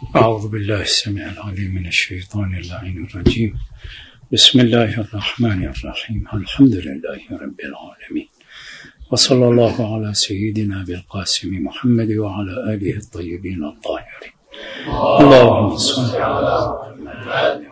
أعوذ بالله السميع العليم من الشيطان اللعين الرجيم. بسم الله الرحمن الرحيم. الحمد لله رب العالمين، وصلى الله على سيدنا بالقاسم محمد وعلى آله الطيبين الطاهرين. اللهم صل على محمد.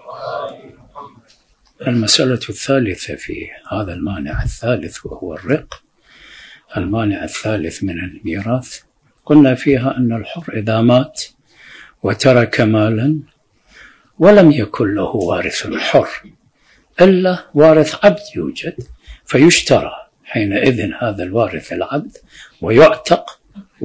المسألة الثالثة في هذا المانع الثالث وهو الرق، المانع الثالث من الميراث. قلنا فيها أن الحر إذا مات وترك مالا ولم يكن له وارث حر إلا وارث عبد يوجد، فيشترى حينئذ هذا الوارث العبد ويعتق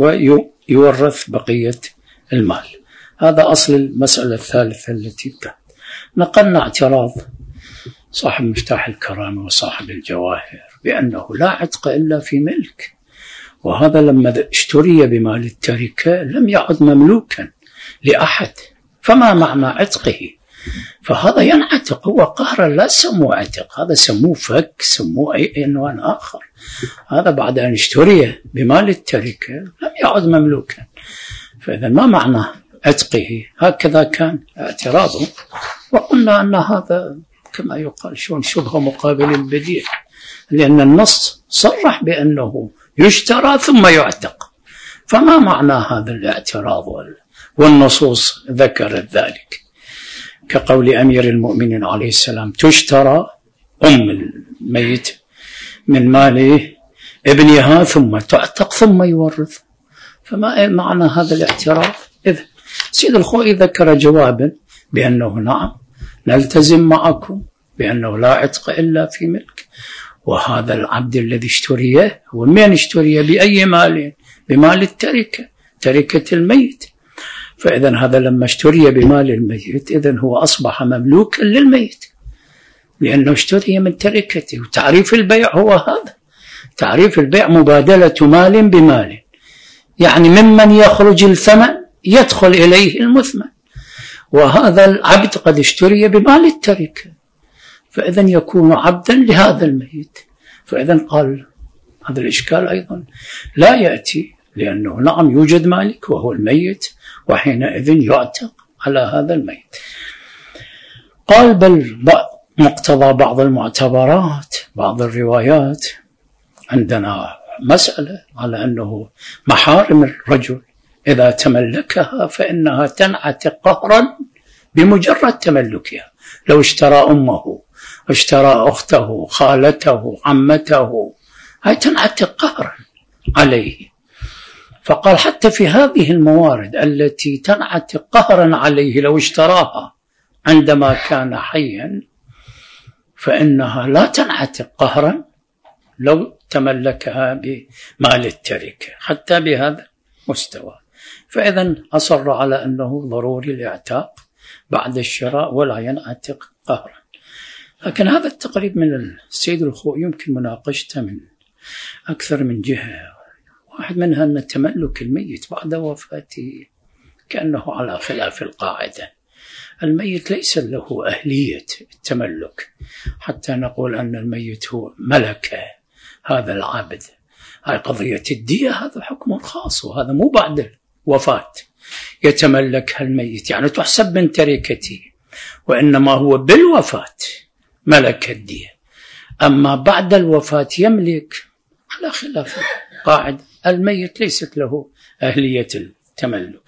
ويورث بقية المال. هذا أصل المسألة الثالثة التي كانت. نقلنا اعتراض صاحب مفتاح الكرامة وصاحب الجواهر بأنه لا عتق إلا في ملك، وهذا لما اشتري بمال التركة لم يعد مملوكا لأحد، فما معنى عتقه؟ فهذا ينعتق هو قهرا، لا سموه عتق، هذا سموه فك، سموه أي عنوان آخر. هذا بعد أن اشتري بمال التركة لم يعد مملوكا، فإذا ما معنى عتقه؟ هكذا كان اعتراضه. وقلنا أن هذا كما يقال شبه مقابل البديع، لأن النص صرح بأنه يشترى ثم يعتق، فما معنى هذا الاعتراض؟ والنصوص ذكرت ذلك، كقول أمير المؤمنين عليه السلام: تشترى أم الميت من مال ابنها ثم تعتق ثم يورث. فما معنى هذا الاعتراض؟ إذن سيد الخوئي ذكر جوابا بأنه نعم نلتزم معكم بأنه لا عتق إلا في ملك، وهذا العبد الذي اشتريه هو من اشتريه؟ بأي مال؟ بمال التركة، تركة الميت. فإذن هذا لما اشتري بمال الميت إذن هو أصبح مملوكا للميت، لأنه اشتري من تركته. وتعريف البيع هو هذا، تعريف البيع مبادلة مال بمال، يعني ممن يخرج الثمن يدخل إليه المثمن، وهذا العبد قد اشتري بمال التركة، فإذن يكون عبدا لهذا الميت. فإذن قال هذا الإشكال أيضا لا يأتي، لأنه نعم يوجد مالك وهو الميت، وحينئذ يعتق على هذا الميت. قال بل مقتضى بعض المعتبرات، بعض الروايات عندنا مسألة على أنه محارم الرجل إذا تملكها فإنها تنعتق قهرا بمجرد تملكها. لو اشترى أمه، اشترى أخته، خالته، عمته، هاي تنعتق قهرا عليه. فقال حتى في هذه الموارد التي تنعتق قهرا عليه لو اشتراها عندما كان حيا، فإنها لا تنعتق قهرا لو تملكها بمال التركة، حتى بهذا المستوى. فإذا أصر على أنه ضروري الاعتاق بعد الشراء ولا ينعتق قهرا. لكن هذا التقريب من السيد الخوئي يمكن مناقشته من أكثر من جهة. واحد منها أن تملك الميت بعد وفاته كأنه على خلاف القاعدة. الميت ليس له أهلية التملك حتى نقول أن الميت هو ملك هذا العبد. هاي قضية الدية، هذا حكم خاص، وهذا مو بعد الوفاة يتملكها الميت، يعني تحسب من تركته، وإنما هو بالوفاة ملك الدية. أما بعد الوفاة يملك على خلاف القاعدة. الميت ليست له أهلية التملك.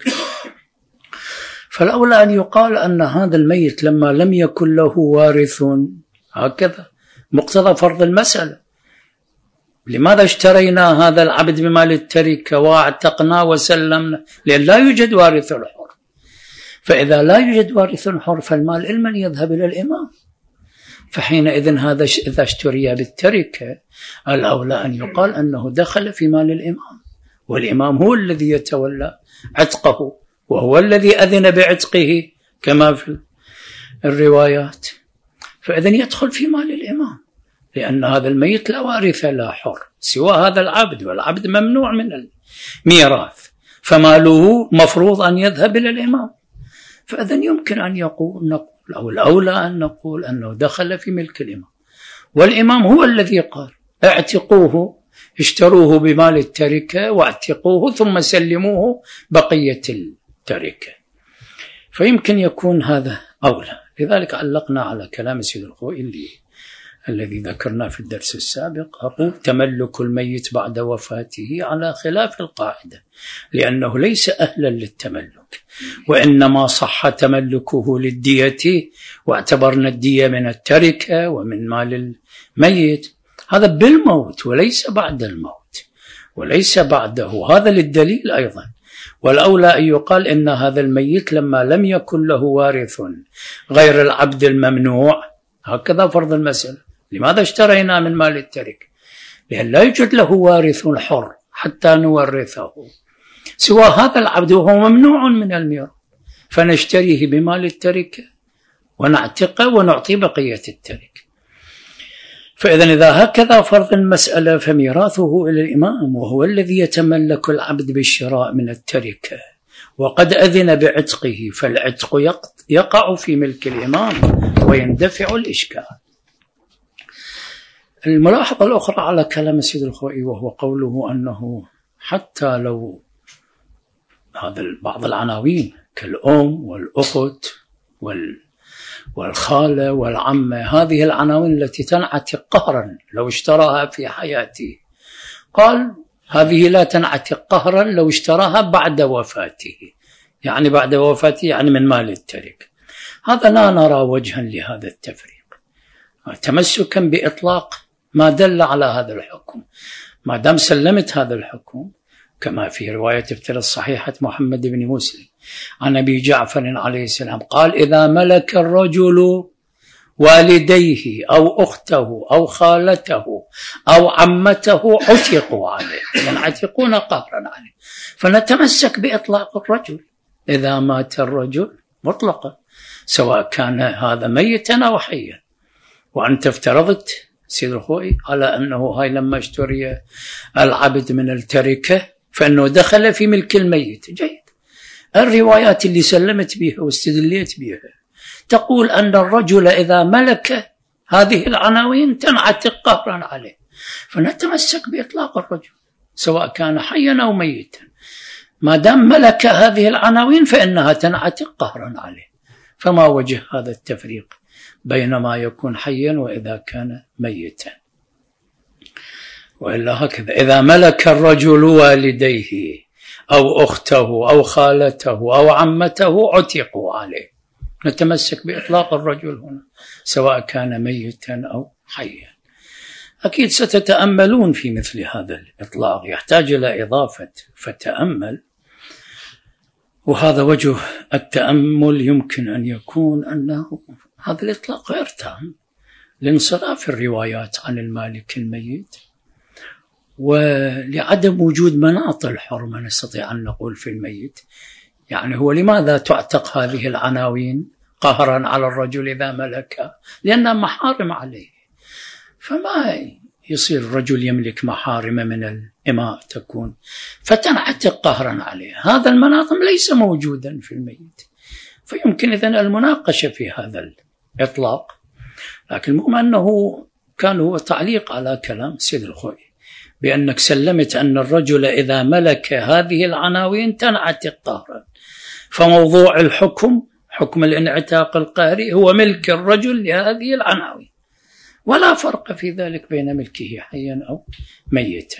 فالأولى أن يقال أن هذا الميت لما لم يكن له وارث، هكذا مقتضى فرض المسألة، لماذا اشترينا هذا العبد بمال التركة واعتقنا وسلمنا؟ لأن لا يوجد وارث حر. فإذا لا يوجد وارث حر فالمال إلمن يذهب إلى الإمام. فحينئذ هذا إذا اشتري بالتركة الأولى أن يقال أنه دخل في مال الإمام، والإمام هو الذي يتولى عتقه، وهو الذي أذن بعتقه كما في الروايات. فإذن يدخل في مال الإمام، لأن هذا الميت لا وارث لا حر سوى هذا العبد، والعبد ممنوع من الميراث، فماله مفروض أن يذهب إلى الإمام. فإذن يمكن أن نقول أو الأولى أن نقول أنه دخل في ملك الإمام، والإمام هو الذي قال اعتقوه، اشتروه بمال التركة واعتقوه ثم سلموه بقية التركة. فيمكن يكون هذا أولى. لذلك علقنا على كلام سيد الخوئي الذي ذكرنا في الدرس السابق. أقول تملك الميت بعد وفاته على خلاف القاعدة، لأنه ليس أهلا للتملك، وإنما صح تملكه للدية، واعتبرنا الدية من التركة ومن مال الميت، هذا بالموت وليس بعد الموت وليس بعده. هذا للدليل أيضا. والأولى أن يقال إن هذا الميت لما لم يكن له وارث غير العبد الممنوع، هكذا فرض المسألة، لماذا اشترينا من مال التركة؟ لأن لا يوجد له وارث حر حتى نورثه سوى هذا العبد، وهو ممنوع من الميراث، فنشتريه بمال التركة ونعتقه ونعطي بقية التركة. فإذا إذا هكذا فرض المسألة فميراثه إلى الإمام، وهو الذي يتملك العبد بالشراء من التركة وقد أذن بعتقه، فالعتق يقع في ملك الإمام ويندفع الإشكال. الملاحظة الأخرى على كلام السيد الخوئي وهو قوله أنه حتى لو هذا بعض العناوين كالأم والأخت والخالة والعمة، هذه العناوين التي تنعتق قهرا لو اشتراها في حياته، قال هذه لا تنعتق قهرا لو اشتراها بعد وفاته، يعني بعد وفاته يعني من مال الترك. هذا لا نرى وجها لهذا التفريق، تمسكا بإطلاق ما دل على هذا الحكم. ما دام سلمت هذا الحكم كما في رواية افتراء الصحيحة محمد بن مسلم عن أبي جعفر عليه السلام قال إذا ملك الرجل والديه أو أخته أو خالته أو عمته عتقوا عليه، ينعتقون قهرا عليه. فنتمسك بإطلاق الرجل إذا مات الرجل مطلقا، سواء كان هذا ميتا أو حيا. وأنت افترضت سيد الخوئي على أنه هاي لما اشتري العبد من التركة فإنه دخل في ملك الميت. جيد. الروايات اللي سلمت بها واستدليت بها تقول أن الرجل إذا ملك هذه العناوين تنعتق قهرا عليه، فنتمسك بإطلاق الرجل سواء كان حيا أو ميتا، ما دام ملك هذه العناوين فإنها تنعتق قهرا عليه. فما وجه هذا التفريق بين ما يكون حيا وإذا كان ميتا؟ وإلا هكذا إذا ملك الرجل والديه أو أخته أو خالته أو عمته عتقوا عليه. نتمسك بإطلاق الرجل هنا سواء كان ميتا أو حيا. أكيد ستتأملون في مثل هذا الإطلاق، يحتاج إلى إضافة فتأمل. وهذا وجه التأمل يمكن أن يكون أنه هذا الإطلاق غير تام لانصراف الروايات عن المالك الميت، ولعدم وجود مناط الحرمة نستطيع أن نقول في الميت. يعني هو لماذا تعتق هذه العناوين قهرا على الرجل إذا ملكها؟ لأنها محارم عليه، فما يصير الرجل يملك محارم من الإماء تكون فتنعتق قهرا عليه. هذا المناط ليس موجودا في الميت، فيمكن إذن المناقشة في هذا الإطلاق. لكن المهم أنه كان هو تعليق على كلام السيد الخوئي بأنك سلمت أن الرجل إذا ملك هذه العناوين تنعتق قهرا، فموضوع الحكم حكم الانعتاق القهري هو ملك الرجل لهذه العناوين، ولا فرق في ذلك بين ملكه حيا أو ميتا.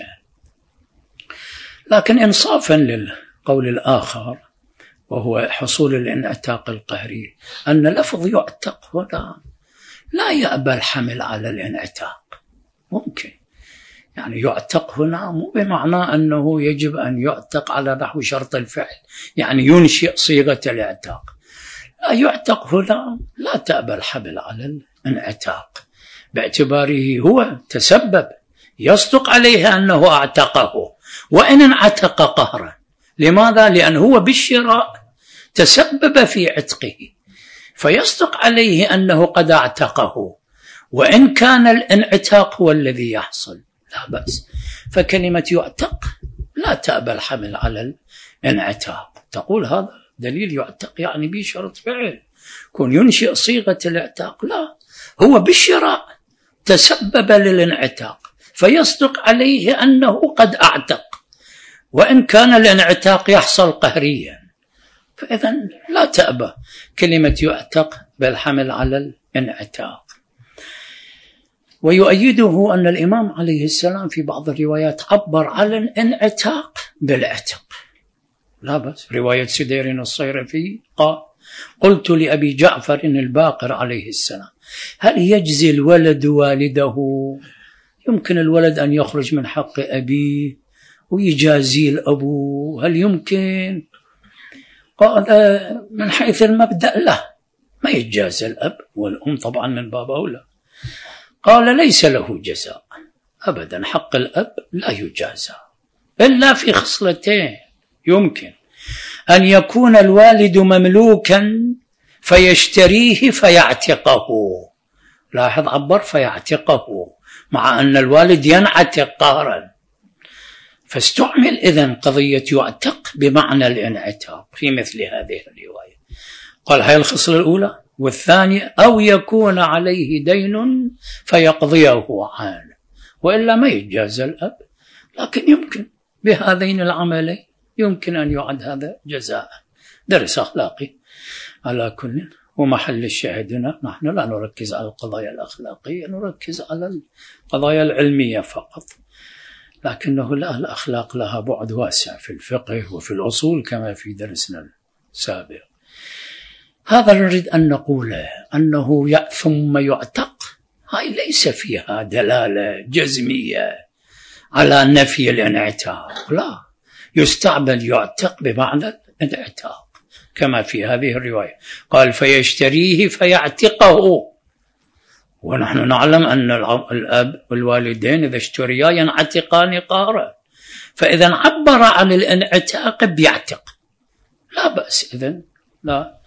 لكن إنصافا للقول الآخر وهو حصول الانعتاق القهري أن لفظ يعتق هنا لا يأبى الحمل على الانعتاق. ممكن يعني يعتق هنا مو بمعنى أنه يجب أن يعتق على نحو شرط الفعل، يعني ينشئ صيغة الاعتاق. لا، يعتق هنا لا تأبى الحمل على الانعتاق باعتباره هو تسبب، يصدق عليه أنه اعتقه وإن انعتق قهرا. لماذا؟ لأنه هو بالشراء تسبب في عتقه، فيصدق عليه أنه قد اعتقه وإن كان الانعتاق هو الذي يحصل، لا بأس. فكلمة يعتق لا تأبى الحمل على الانعتاق، تقول هذا دليل يعتق يعني بشرط فعل كون ينشئ صيغة الاعتاق، لا، هو بالشراء تسبب للانعتاق فيصدق عليه أنه قد اعتق وإن كان الانعتاق يحصل قهريا. فإذا لا تأبى كلمة يعتق بالحمل على الانعتاق. ويؤيده أن الإمام عليه السلام في بعض الروايات عبر على الانعتاق بالعتق، لا بس. رواية سدير الصيرفي قال: قلت لأبي جعفر الباقر عليه السلام: هل يجزي الولد والده؟ يمكن الولد أن يخرج من حق أبيه ويجازي الأبو، هل يمكن؟ قال: من حيث المبدأ لا، ما يتجازى الأب والأم طبعا من باب أولى. قال: ليس له جزاء أبدا، حق الأب لا يجازى إلا في خصلتين: يمكن أن يكون الوالد مملوكا فيشتريه فيعتقه، لاحظ عبر فيعتقه، مع أن الوالد ينعتق قهرا، فاستعمل إذن قضية يعتق بمعنى الانعتاق في مثل هذه الرواية. قال: هاي الخصلة الأولى. والثانية: أو يكون عليه دين فيقضيه عنه، وإلا ما يجازى الأب، لكن يمكن بهذين العملين يمكن أن يعد هذا جزاء. درس أخلاقي على كل. ومحل الشاهدنا نحن لا نركز على القضايا الأخلاقية، نركز على القضايا العلمية فقط، لكنه الأخلاق لها بعد واسع في الفقه وفي الأصول كما في درسنا السابق. هذا نريد أن نقوله، أنه ثم يعتق، هاي ليس فيها دلالة جزمية على نفي الانعتاق، لا، يستعمل يعتق بمعنى الانعتاق كما في هذه الرواية. قال: فيشتريه فيعتقه، ونحن نعلم أن الأب والوالدين إذا اشتريا ينعتقان قهرا، فإذا عبر عن الانعتاق بيعتق، لا بأس. إذن لا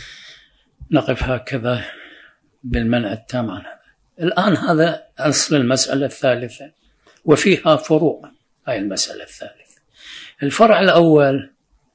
نقف هكذا بالمنع التام عن هذا. الآن هذا أصل المسألة الثالثة، وفيها فروع. هاي المسألة الثالثة. الفرع الأول: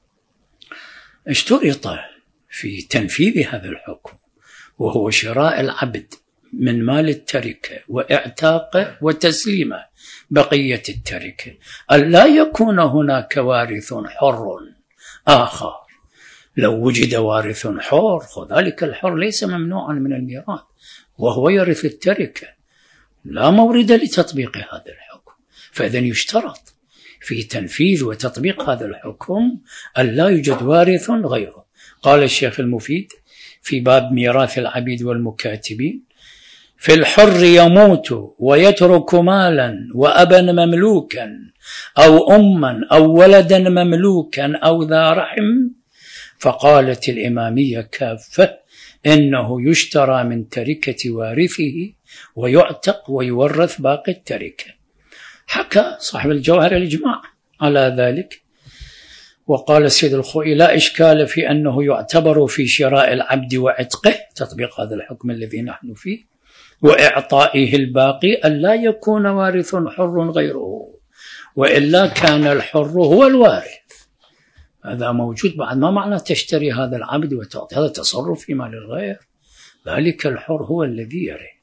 اشترط في تنفيذ هذا الحكم، وهو شراء العبد من مال التركة وإعتاقه وتسليمه بقية التركة، ألا يكون هناك وارث حر آخر. لو وجد وارث حر، فذلك الحر ليس ممنوعا من الميراث وهو يرث التركة، لا مورد لتطبيق هذا الحكم. فإذا يشترط في تنفيذ وتطبيق هذا الحكم ألا يوجد وارث غيره. قال الشيخ المفيد في باب ميراث العبيد والمكاتبين: في الحر يموت ويترك مالا وأبا مملوكا أو أما أو ولدا مملوكا أو ذا رحم. فقالت الإمامية كافة: إنه يشترى من تركة وارثه ويعتق ويورث باقي التركة. حكى صاحب الجوهر الإجماع على ذلك. وقال السيد الخوئي: لا إشكال في أنه يعتبر في شراء العبد وعتقه، تطبيق هذا الحكم الذي نحن فيه، وإعطائه الباقي ألا يكون وارث حر غيره، وإلا كان الحر هو الوارث. هذا موجود بعد. ما معنى تشتري هذا العبد وتعطي؟ هذا تصرف في مال الغير، ذلك الحر هو الذي يرث.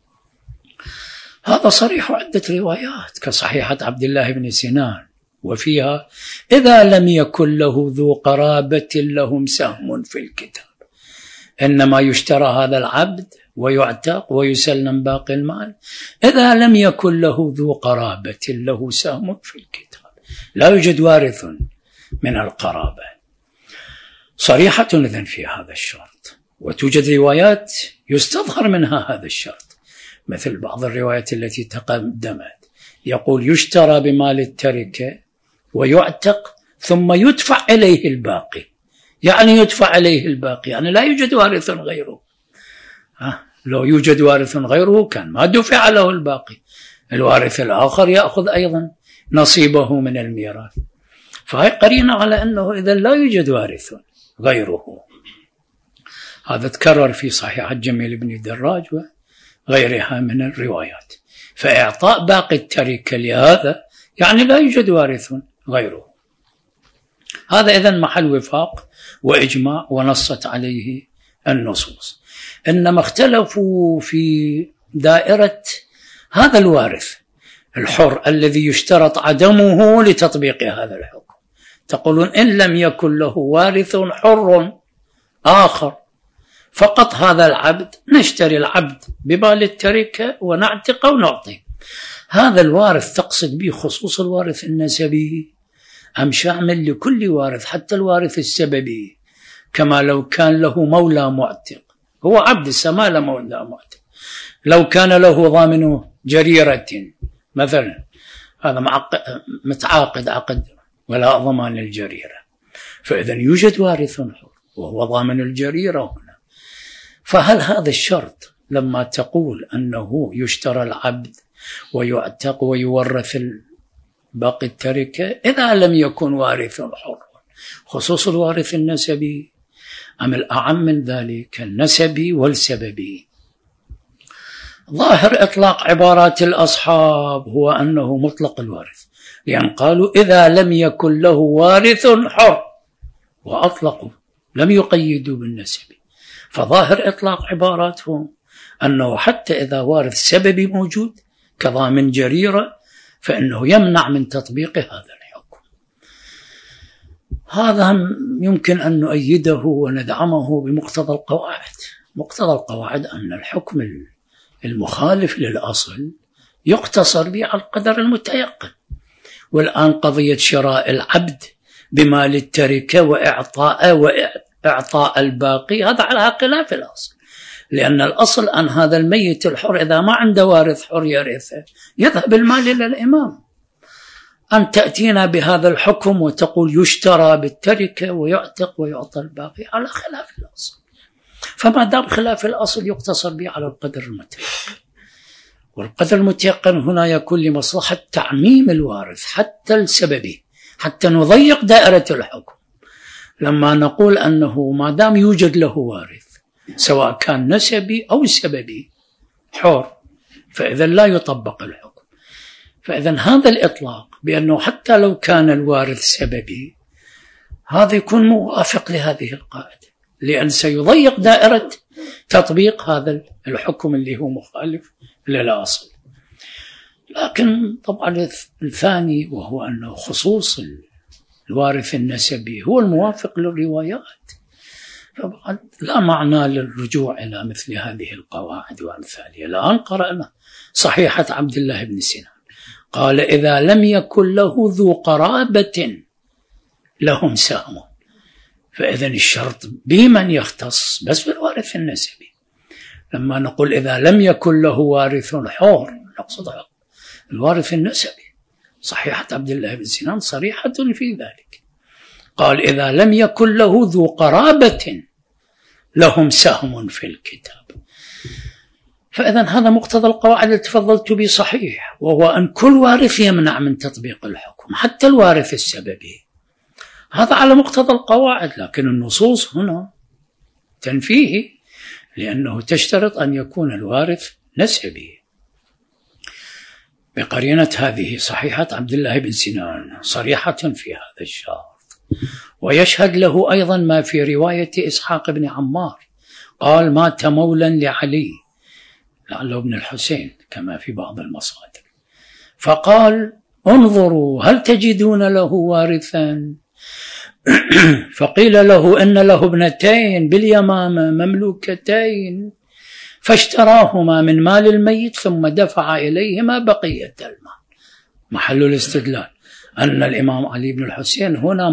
هذا صريح عدة روايات كصحيحة عبد الله بن سنان، وفيها: إذا لم يكن له ذو قرابة لهم سهم في الكتاب. إنما يشترى هذا العبد ويعتق ويسلم باقي المال إذا لم يكن له ذو قرابة له سهم في الكتاب، لا يوجد وارث من القرابة. صريحة إذن في هذا الشرط. وتوجد روايات يستظهر منها هذا الشرط، مثل بعض الروايات التي تقدمت، يقول: يشترى بمال التركة ويعتق ثم يدفع إليه الباقي. يعني يدفع إليه الباقي يعني لا يوجد وارث غيره. لو يوجد وارث غيره كان ما دفع له الباقي، الوارث الآخر يأخذ أيضا نصيبه من الميراث. فهي قرينة على أنه إذا لا يوجد وارث غيره. هذا تكرر في صحيح جميل بن دراج وغيرها من الروايات. فإعطاء باقي التركة لهذا يعني لا يوجد وارث غيره. هذا إذن محل وفاق وإجماع ونصت عليه النصوص. إنما اختلفوا في دائرة هذا الوارث الحر الذي يشترط عدمه لتطبيق هذا الحكم. تقولون إن لم يكن له وارث حر آخر فقط هذا العبد، نشتري العبد بمال التركة ونعتقه ونعطيه. هذا الوارث تقصد به خصوص الوارث النسبي أم شامل لكل وارث حتى الوارث السببي؟ كما لو كان له مولى معتق، هو عبد السمالة مولى معتق، لو كان له ضامن جريرة مثلا، هذا متعاقد عقد ولا ضمان الجريرة، فإذا يوجد وارث حر وهو ضامن الجريرة هنا. فهل هذا الشرط لما تقول أنه يشترى العبد ويعتق ويورث باقي التركة إذا لم يكن وارث حر خصوص الوارث النسبي أم الأعم من ذلك النسبي والسببي؟ ظاهر إطلاق عبارات الأصحاب هو أنه مطلق الوارث، لأن قالوا إذا لم يكن له وارث حر وأطلقوا لم يقيدوا بالنسب، فظاهر إطلاق عباراتهم أنه حتى إذا وارث سببي موجود كضامن جريرة فإنه يمنع من تطبيق هذا الحكم. هذا يمكن أن نؤيده وندعمه بمقتضى القواعد. مقتضى القواعد أن الحكم المخالف للأصل يقتصر به على القدر المتيقن. والآن قضية شراء العبد بمال التركة وإعطاء الباقي هذا على خلاف الأصل، لأن الأصل أن هذا الميت الحر إذا ما عنده وارث حر يرثه يذهب المال إلى الإمام. أن تأتينا بهذا الحكم وتقول يشترى بالتركة ويعتق ويعطى الباقي على خلاف الأصل، فما دام خلاف الأصل يقتصر به على القدر المتيقن. والقدر المتيقن هنا يكون لمصلحة تعميم الوارث حتى السببي، حتى نضيق دائرة الحكم. لما نقول أنه ما دام يوجد له وارث سواء كان نسبي أو سببي حر فإذا لا يطبق الحكم. فإذا هذا الإطلاق بأنه حتى لو كان الوارث سببي هذا يكون موافق لهذه القاعدة، لأن سيضيق دائرة تطبيق هذا الحكم اللي هو مخالف للأصل. لكن طبعا الثاني وهو أنه خصوص الوارث النسبي هو الموافق للروايات، طبعا لا معنى للرجوع إلى مثل هذه القواعد وأمثالها. الآن قرأنا صحيحة عبد الله بن سنان قال إذا لم يكن له ذو قرابة لهم سهم، فإذا الشرط بمن يختص بس بالوارث النسبي. لما نقول إذا لم يكن له وارث حر نقصد الوارث النسبي. صحيحة عبد الله بن سنان صريحة في ذلك، قال إذا لم يكن له ذو قرابة لهم سهم في الكتاب. فإذا هذا مقتضى القواعد التي تفضلت به صحيح، وهو أن كل وارث يمنع من تطبيق الحكم حتى الوارث السببي. هذا على مقتضى القواعد، لكن النصوص هنا تنفيه، لأنه تشترط أن يكون الوارث نسبي بقرينة هذه صحيحة عبد الله بن سنان صريحة في هذا الشرط. ويشهد له أيضا ما في رواية إسحاق بن عمار قال مات مولا لعلي لعله ابن الحسين كما في بعض المصادر، فقال انظروا هل تجدون له وارثا؟ فقيل له إن له ابنتين باليمامة مملوكتين، فاشتراهما من مال الميت ثم دفع إليهما بقية المال. محل الاستدلال أن الإمام علي بن الحسين هنا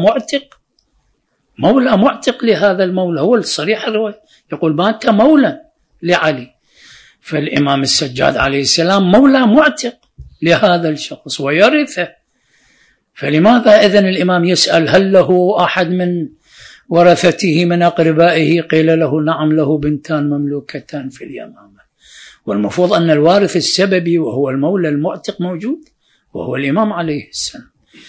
مولى معتق لهذا المولى، هو الصريح الرواية يقول مات مولا لعلي، فالإمام السجاد عليه السلام مولى معتق لهذا الشخص ويرثه. فلماذا إذن الإمام يسأل هل له أحد من ورثته من أقربائه؟ قيل له نعم له بنتان مملوكتان في اليمامة، والمفروض أن الوارث السببي وهو المولى المعتق موجود وهو الإمام عليه السلام.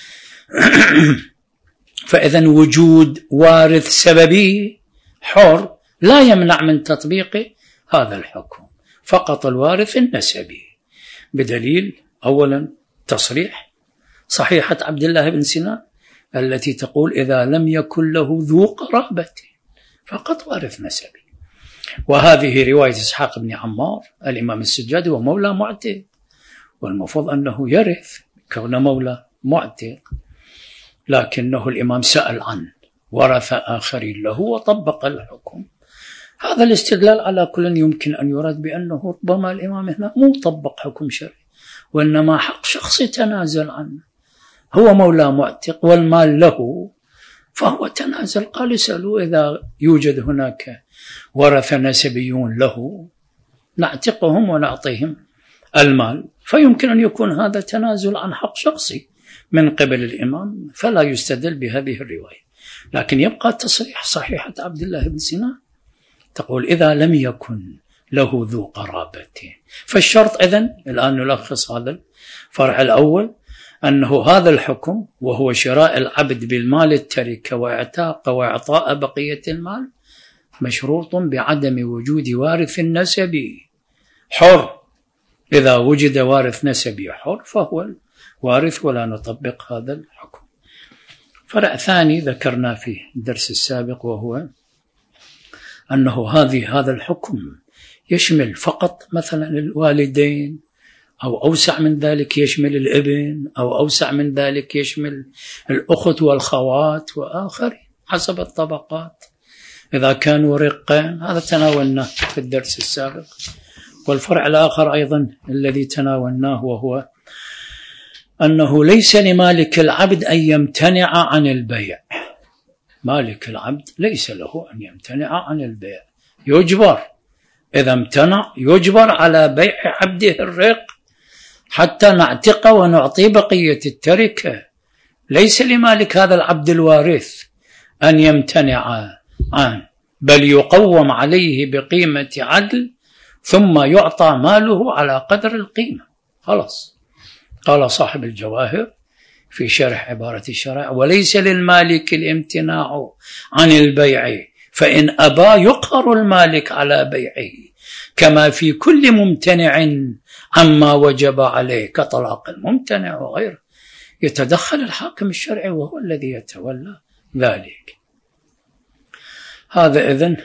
فإذن وجود وارث سببي حر لا يمنع من تطبيق هذا الحكم، فقط الوارث النسبي، بدليل أولا تصريح صحيحة عبد الله بن سنان التي تقول إذا لم يكن له ذو قرابة فقط وارث نسبي، وهذه رواية إسحاق بن عمار الإمام السجاد هو مولى معتق، والمفروض أنه يرث كون مولى معتق. لكنه الإمام سأل عنه، ورث آخرين له وطبق الحكم. هذا الاستدلال على كل يمكن أن يراد بأنه ربما الإمام هنا مو طبق حكم شرعي، وإنما حق شخصي تنازل عنه، هو مولى معتق والمال له فهو تنازل. قال اسألوا إذا يوجد هناك ورث نسبيون له نعتقهم ونعطيهم المال، فيمكن أن يكون هذا تنازل عن حق شخصي من قبل الإمام، فلا يستدل بهذه الرواية. لكن يبقى تصريح صحيحة عبد الله بن سنان تقول إذا لم يكن له ذو قرابة، فالشرط إذن الآن نلخص هذا الفرع الأول أنه هذا الحكم وهو شراء العبد بالمال التركة واعتاق وإعطاء بقية المال مشروط بعدم وجود وارث نسبي حر. إذا وجد وارث نسبي حر فهو الوارث ولا نطبق هذا الحكم. فرع ثاني ذكرنا في الدرس السابق وهو أنه هذا الحكم يشمل فقط مثلا الوالدين، أو أوسع من ذلك يشمل الابن، أو أوسع من ذلك يشمل الأخت والخوات وآخرين حسب الطبقات إذا كانوا رقين. هذا تناولناه في الدرس السابق. والفرع الآخر أيضا الذي تناولناه وهو أنه ليس لمالك العبد أن يمتنع عن البيع. مالك العبد ليس له أن يمتنع عن البيع، يجبر إذا امتنع يجبر على بيع عبده الرق حتى نعتق ونعطي بقية التركة. ليس لمالك هذا العبد الوارث أن يمتنع عنه، بل يقوم عليه بقيمة عدل ثم يعطى ماله على قدر القيمة. خلاص. قال صاحب الجواهر في شرح عبارة الشرع: وليس للمالك الامتناع عن البيع، فإن أبى يقهر المالك على بيعه، كما في كل ممتنع عما وجب عليه كطلاق الممتنع وغيره. يتدخل الحاكم الشرعي وهو الذي يتولى ذلك. هذا إذن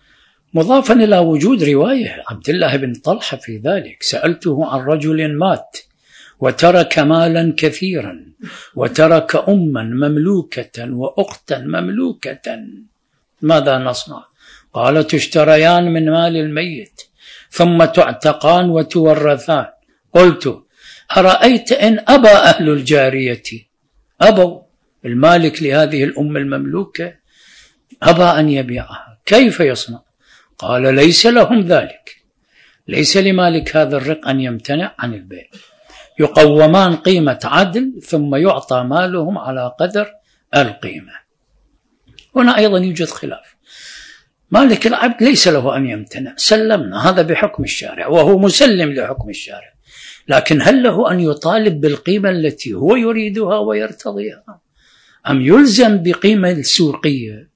مضافا إلى وجود رواية عبد الله بن طلحة في ذلك: سألته عن رجل مات وترك مالا كثيرا وترك أما مملوكة وأختا مملوكة، ماذا نصنع؟ قال: تشتريان من مال الميت ثم تعتقان وتورثان. قلت: أرأيت إن أبى أهل الجارية، أبوا المالك لهذه الأم المملوكة أبى أن يبيعها، كيف يصنع؟ قال: ليس لهم ذلك، ليس لمالك هذا الرق أن يمتنع عن البيع، يقومان قيمة عدل ثم يعطى مالهم على قدر القيمة. هنا أيضا يوجد خلاف. مالك العبد ليس له أن يمتنع، سلمنا هذا بحكم الشارع وهو مسلم لحكم الشارع، لكن هل له أن يطالب بالقيمة التي هو يريدها ويرتضيها، أم يلزم بقيمة السوقية؟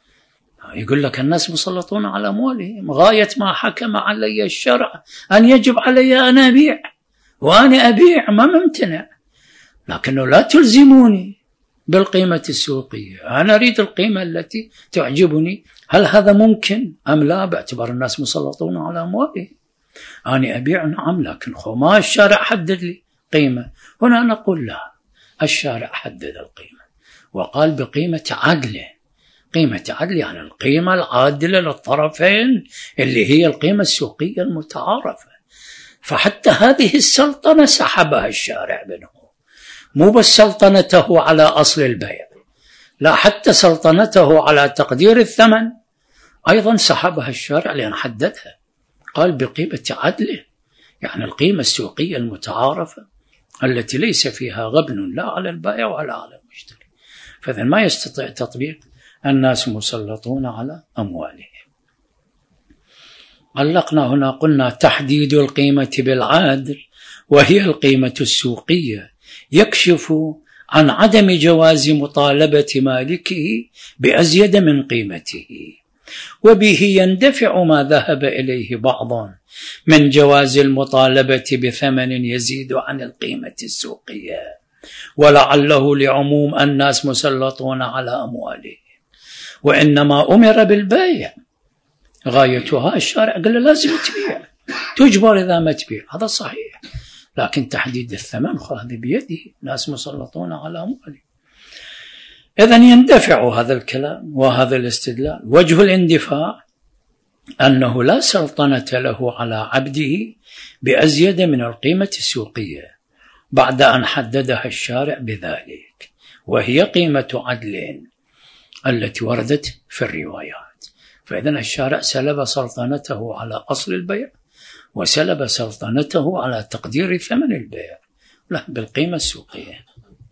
يقول لك الناس مسلطون على أموالهم، غاية ما حكم علي الشرع أن يجب علي أن أبيع، وأنا أبيع ما ممتنع، لكنه لا تلزموني بالقيمة السوقية، أنا أريد القيمة التي تعجبني. هل هذا ممكن أم لا؟ باعتبار الناس مسلطون على أموالهم. أنا أبيع نعم، لكن ما الشارع حدد لي قيمة. هنا نقول لا، الشارع حدد القيمة وقال بقيمة عدله. قيمة عدل يعني القيمة العادلة للطرفين اللي هي القيمة السوقية المتعارفة. فحتى هذه السلطنة سحبها الشارع منه، مو بس سلطنته على أصل البيع، لا، حتى سلطنته على تقدير الثمن أيضا سحبها الشارع لأن حددها، قال بقيمة عدله، يعني القيمة السوقية المتعارفة التي ليس فيها غبن لا على البائع ولا على المشتري. فإذن ما يستطيع تطبيق الناس مسلطون على أموالهم. علقنا هنا قلنا تحديد القيمة بالعدل وهي القيمة السوقية يكشف عن عدم جواز مطالبة مالكه بأزيد من قيمته، وبه يندفع ما ذهب إليه بعض من جواز المطالبة بثمن يزيد عن القيمة السوقية، ولعله لعموم الناس مسلطون على أموالهم، وإنما أمر بالبيع، غايتها الشارع قال لازم تبيع، تجبر إذا ما تبيع، هذا صحيح، لكن تحديد الثمن هذا بيده، ناس مسلطون على أموالهم. إذن يندفع هذا الكلام وهذا الاستدلال. وجه الاندفاع أنه لا سلطنة له على عبده بأزيد من القيمة السوقية بعد أن حددها الشارع بذلك، وهي قيمة عدل التي وردت في الروايات. فإذن الشارع سلب سلطنته على أصل البيع، وسلب سلطنته على تقدير ثمن البيع لا بالقيمة السوقية.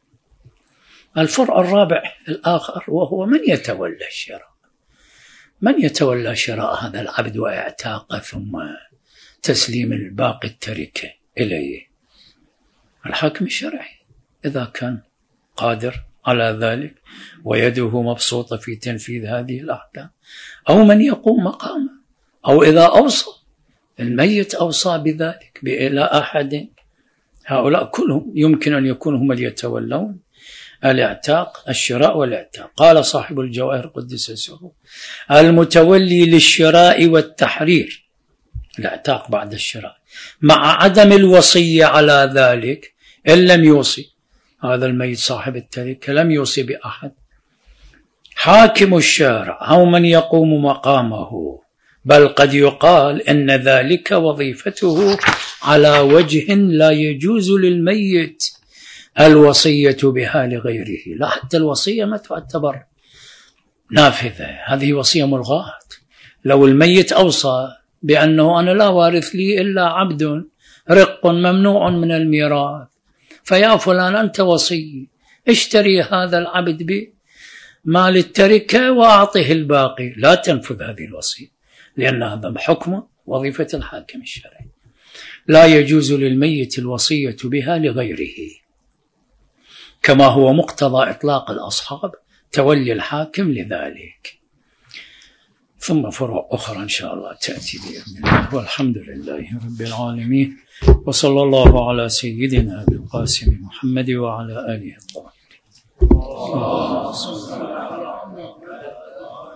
الفرع الرابع الآخر وهو من يتولى الشراء. من يتولى شراء هذا العبد واعتاقه ثم تسليم الباقي التركة إليه؟ الحاكم الشرعي إذا كان قادر على ذلك ويده مبسوطة في تنفيذ هذه الأحكام، أو من يقوم مقامه، أو إذا أوصى الميت أوصى بذلك إلى أحد، هؤلاء كلهم يمكن أن يكونوا هم اللي يتولون الاعتاق، الشراء والاعتاق. قال صاحب الجواهر قدس سره: المتولي للشراء والتحرير، الاعتاق بعد الشراء، مع عدم الوصية على ذلك إن لم يوصي هذا الميت صاحب التركة، لم يوصي بأحد، حاكم الشارع أو من يقوم مقامه، بل قد يقال إن ذلك وظيفته على وجه لا يجوز للميت الوصية بها لغيره. لا، حتى الوصية ما تعتبر نافذة، هذه وصية ملغاة. لو الميت أوصى بأنه أنا لا وارث لي إلا عبد رق ممنوع من الميراث، فيا فلان أنت وصي، اشتري هذا العبد بمال التركة وأعطه الباقي، لا تنفذ هذه الوصية، لأن هذا حكم وظيفة الحاكم الشرعي. لا يجوز للميت الوصية بها لغيره، كما هو مقتضى إطلاق الأصحاب تولي الحاكم لذلك. ثم فروع أخرى إن شاء الله تأتي بإذن الله، والحمد لله رب العالمين، وصلى الله على سيدنا أبي القاسم محمد وعلى آله الطاهرين.